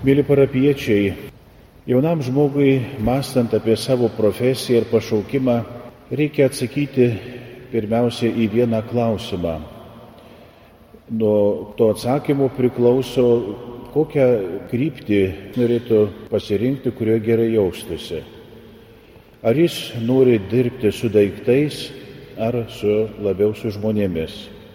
Mėly parapiečiai, jaunam žmogui, mąstant apie savo profesiją ir pašaukimą, reikia atsakyti pirmiausia į vieną klausimą. Nuo to atsakymo priklauso, kokią kryptį norėtų pasirinkti, kurioje gerai jaustųsi. Ar jis nori dirbti su daiktais, ar labiau su žmonėmis.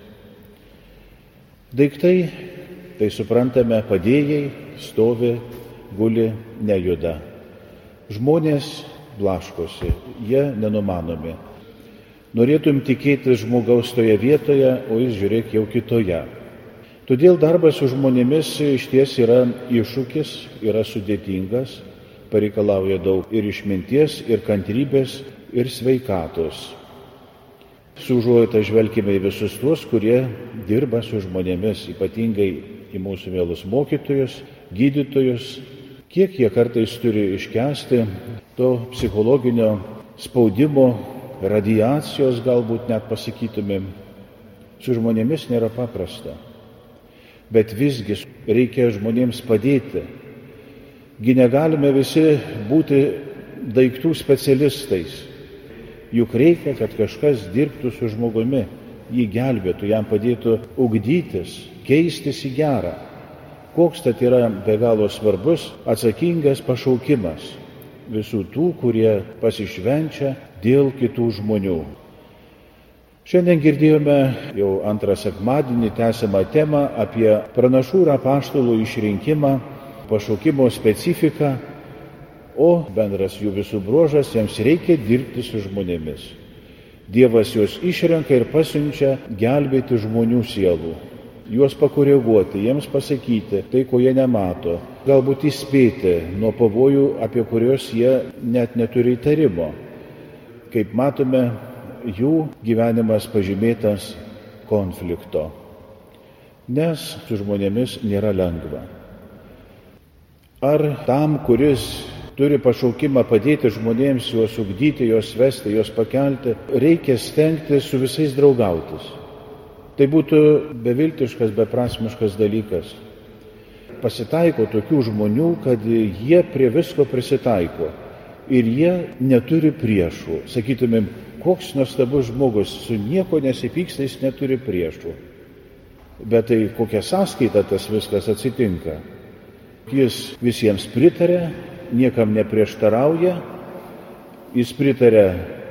Daiktai, tai suprantame, padėjai, stovi, guli, nejuda. Žmonės blaškosi, jie nenumanomi. Norėtum tikėti žmogaus toje vietoje, o jis žiūrėk jau kitoje. Todėl darbas su žmonėmis iš ties yra iššūkis, yra sudėtingas, pareikalauja daug ir išminties, ir kantrybės, ir sveikatos. Su užuojauta žvelkime į visus tuos, kurie dirba su žmonėmis, ypatingai į mūsų mielus mokytojus, gydytojus, kiek jie kartais turi iškęsti to psichologinio spaudimo, radiacijos galbūt net pasakytumėm. Su žmonėmis nėra paprasta, bet visgi reikia žmonėms padėti. Gi negalime visi būti daiktų specialistais. Juk reikia, kad kažkas dirbtų su žmogumi, jį gelbėtų, jam padėtų ugdytis, keistis į gerą. Koks tai yra be galo svarbus, atsakingas pašaukimas visų tų, kurie pasišvenčia dėl kitų žmonių. Šiandien girdėjome jau antrą sekmadienį tęsiamą temą apie pranašų ir apaštalų išrinkimą, pašaukimo specifiką, o bendras jų visų bruožas, jiems reikia dirbti su žmonėmis. Dievas juos išrenka ir pasiunčia gelbėti žmonių sielų, juos pakoreguoti, jiems pasakyti tai, ko jie nemato, galbūt įspėti nuo pavojų, apie kuriuos jie net neturi įtarimo. Kaip matome, jų gyvenimas pažymėtas konflikto, nes su žmonėmis nėra lengva. Ar tam, kuris turi pašaukimą padėti žmonėms, juos ugdyti, juos vesti, juos pakelti, reikia stengtis su visais draugautis? Tai būtų beviltiškas, beprasmiškas dalykas. Pasitaiko tokių žmonių, kad jie prie visko prisitaiko ir jie neturi priešų. Sakytumėm, koks nuostabus žmogus, su nieko nesipyksta, jis neturi priešų. Bet tai kokia sąskaita tas viskas atsitinka? Jis visiems pritarė, niekam neprieštarauja, jis pritarė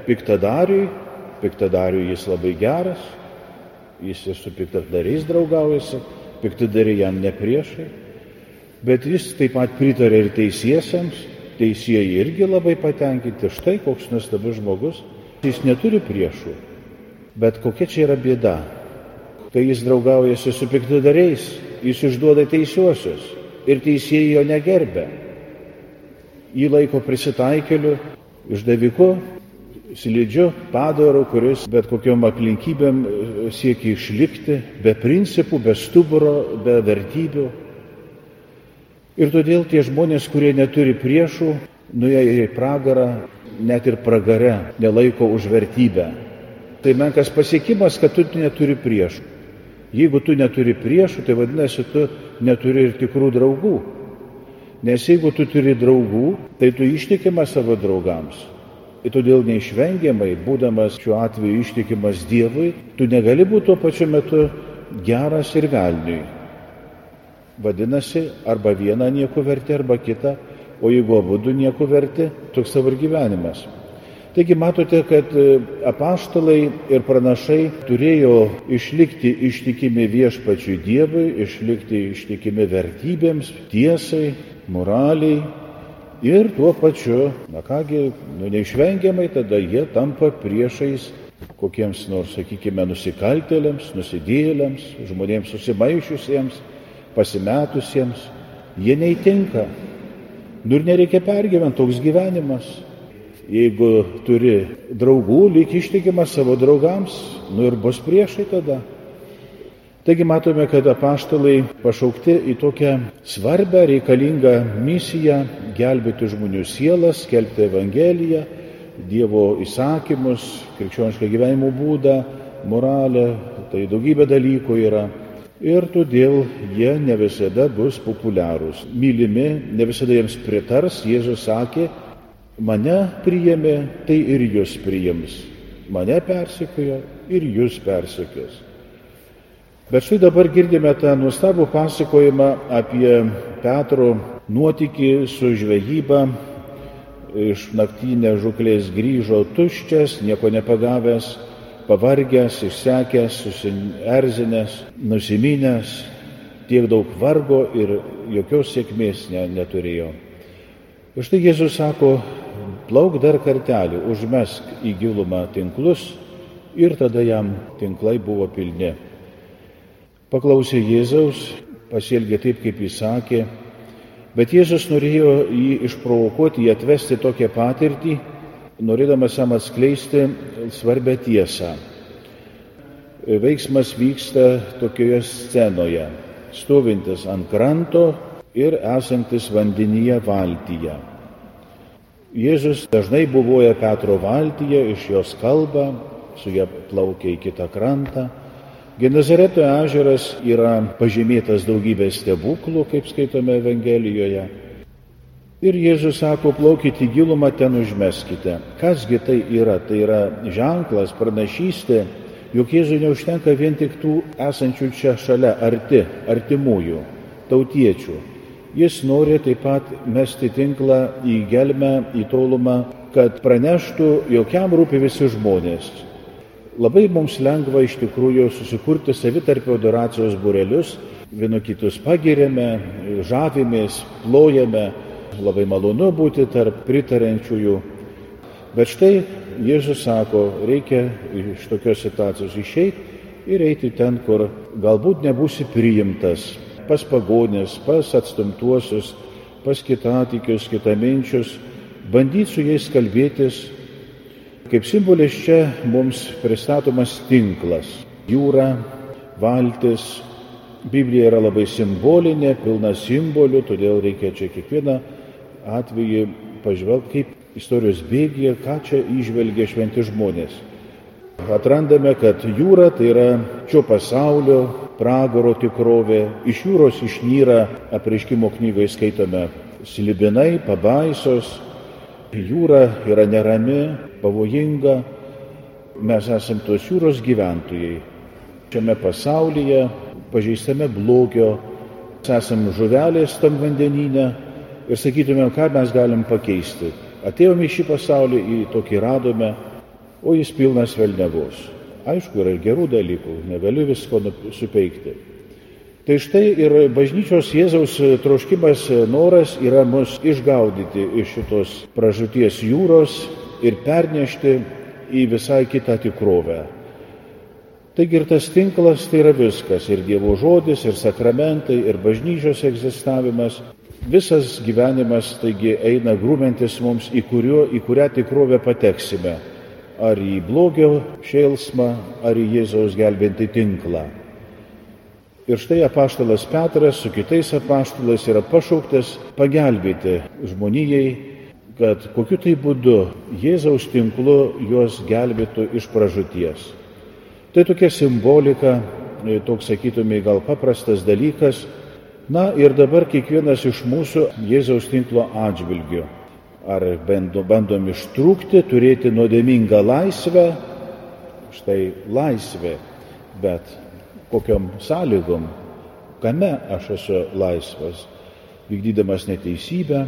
piktadariui jis labai geras, jis su piktadariais draugaujasi, piktadariai jam ne priešai, bet jis taip pat pritarė ir teisiesiems, teisieji irgi labai patenkinti, štai koks nuostabus žmogus, jis neturi priešų. Bet kokia čia yra bėda? Kai jis draugaujasi su piktadariais, jis išduoda teisiuosius ir teisėjai jo negerbia. Jį laiko prisitaikėliu, išdaviku, slidžiu padaru, kuris bet kokiom aplinkybėm siekia išlikti, be principų, be stuburo, be vertybių. Ir todėl tie žmonės, kurie neturi priešų, nuėję į pragarą, net ir pragare nelaiko už vertybę. Tai menkas pasiekimas, kad tu neturi priešų. Jeigu tu neturi priešų, tai vadinasi, tu neturi ir tikrų draugų. Nes jeigu tu turi draugų, tai tu ištikimas savo draugams. Ir todėl neišvengiamai, būdamas šiuo atveju ištikimas Dievui, tu negali būti tuo pačiu metu geras ir velniui. Vadinasi, arba vieną nieko verti, arba kitą, o jeigu abudu nieko verti, toks savo ir gyvenimas. Taigi matote, kad apaštalai ir pranašai turėjo išlikti ištikimi viešpačiui Dievui, išlikti ištikimi vertybėms, tiesai, moraliai ir tuo pačiu, neišvengiamai tada jie tampa priešais kokiems nors, sakykime, nusikaltėliams, nusidėjėliams, žmonėms susimaišiusiems, pasimetusiems. Jie neįtinka. Ir nereikia pergyventi, toks gyvenimas. Jeigu turi draugų, lyg ištikimas savo draugams, ir bus priešai tada. Taigi matome, kad apaštalai pašaukti į tokią svarbę, reikalingą misiją gelbėti žmonių sielas, skelbti Evangeliją, Dievo įsakymus, krikščionišką gyvenimo būdą, moralę, tai daugybė dalykų yra. ir todėl jie ne visada bus populiarūs. Mylimi, ne visada jiems pritars. Jėzus sakė, mane priėmė, tai ir jūs priims. Mane persekiojo ir jūs persekios. Bet štai dabar girdime tą nuostabų pasakojimą apie Petro nuotykį su žvejyba. Iš naktinės žūklės grįžo tuščias, nieko nepagavęs, pavargęs, išsekęs, susierzinęs, nusiminęs, tiek daug vargo ir jokios sėkmės neturėjo. Ir štai Jėzus sako, plauk dar kartelį, užmesk į gilumą tinklus, ir tada jam tinklai buvo pilni. Paklausė Jėzaus, pasielgė taip, kaip jis sakė, bet Jėzus norėjo jį išprovokuoti, jį atvesti tokią patirtį, norėdamas jam atskleisti svarbę tiesą. Veiksmas vyksta tokioje scenoje, stovintis ant kranto ir esantis vandenyje valtyje. Jėzus dažnai buvoja Petro valtyje, iš jos kalba, su ja plaukia į kitą krantą. Genezareto ežeras yra pažymėtas daugybės stebuklų, kaip skaitome Evangelijoje. Ir Jėzus sako, plaukite į gilumą, ten užmeskite. Kasgi tai yra? Tai yra ženklas, pranašystė, juk Jėzui neužtenka vien tik tų esančių čia šalia, artimųjų, tautiečių. Jis nori taip pat mesti tinklą į gelmę, į tolumą, kad praneštų, jog jam rūpi visi žmonės. Labai mums lengva iš tikrųjų susikurti savitarpio adoracijos būrelius, vienu kitus pagiriame, žavimės, plojame, labai malonu būti tarp pritarančiųjų. Bet štai Jėzus sako, reikia iš tokios situacijos išeiti ir eiti ten, kur galbūt nebūsi priimtas, pas pagonės, pas atstumtuosius, pas kitatikius, kitaminčius, bandyti su jais kalbėtis. Kaip simbolis čia mums pristatomas tinklas, jūra, valtis. Biblija yra labai simbolinė, pilna simbolių, todėl reikia čia kiekvieną atvejį pažvelgti, kaip istorijos bėgyje, ką čia įžvelgia šventi žmonės. Atrandame, kad jūra tai yra šio pasaulio pragaro tikrovė. Iš jūros išnyra, Apreiškimo knygoje skaitome, slibinai, pabaisos. Jūra yra nerami, pavojinga, mes esame tos jūros gyventojai. Šiame pasaulyje, pažeistame blogio, esame žuvelės tam vandenyne ir sakytumėm, ką mes galim pakeisti. Atėjome į šį pasaulį, į tokį radome, o jis pilnas velniavos. Aišku, yra ir gerų dalykų, negaliu visko supeikti. Tai štai ir bažnyčios Jėzaus troškimas, noras yra mus išgaudyti iš šitos pražūties jūros ir pernešti į visai kitą tikrovę. Taigi ir tas tinklas tai yra viskas, ir Dievo žodis, ir sakramentai, ir bažnyčios egzistavimas. Visas gyvenimas taigi eina grūmentis mums, į kurią tikrovę pateksime. Ar į blogio šėlsmą, ar į Jėzaus gelbėtį tinklą. Ir štai apaštalas Petras su kitais apaštalais yra pašauktas pagelbėti žmonijai, kad kokiu tai būdu Jėzaus tinklu juos gelbėtų iš pražūties. Tai tokia simbolika, toks sakytumai gal paprastas dalykas. Na ir dabar kiekvienas iš mūsų Jėzaus tinklo atžvilgiu. Ar bandom ištrūkti, turėti nuodėmingą laisvę, štai laisvė, bet kokiom sąlygom, kame aš esu laisvas, vykdydamas neteisybę,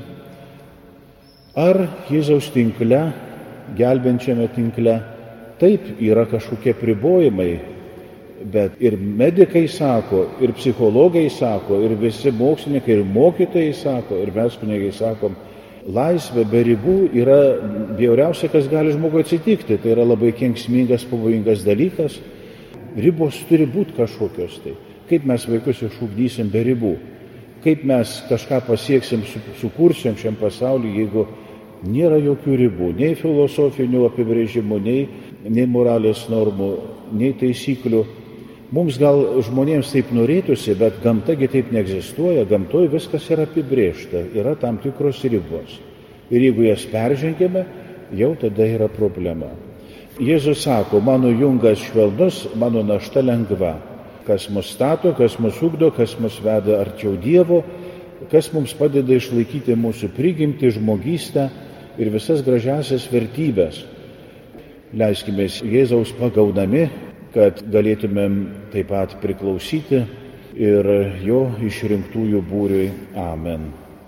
ar Jėzaus tinkle, gelbenčiame tinkle, taip yra kažkokie pribojimai, bet ir medikai sako, ir psichologai sako, ir visi mokslininkai, ir mokytojai sako, ir mes kunigai sakom, laisvė be ribų yra bjauriausia, kas gali žmogui atsitikti, tai yra labai kenksmingas, pavojingas dalykas. Ribos turi būti kažkokios tai. Kaip mes vaikus išugdysim be ribų? Kaip mes kažką pasieksim, sukursim šiam pasauliu, jeigu nėra jokių ribų, nei filosofinių apibrėžimų, nei moralės normų, nei taisyklių. Mums gal žmonėms taip norėtųsi, bet gamtagi taip neegzistuoja, gamtoje viskas yra apibrėžta, yra tam tikros ribos. Ir jeigu jas peržengėme, jau tada yra problema. Jėzus sako, mano jungas švelnus, mano našta lengva. kas mus stato, kas mus ugdo, kas mus veda arčiau Dievo, kas mums padeda išlaikyti mūsų prigimtį, žmogystę ir visas gražiasias vertybės. Leiskime Jėzaus pagaunami, kad galėtumėm taip pat priklausyti ir jo išrinktųjų būriui. Amen.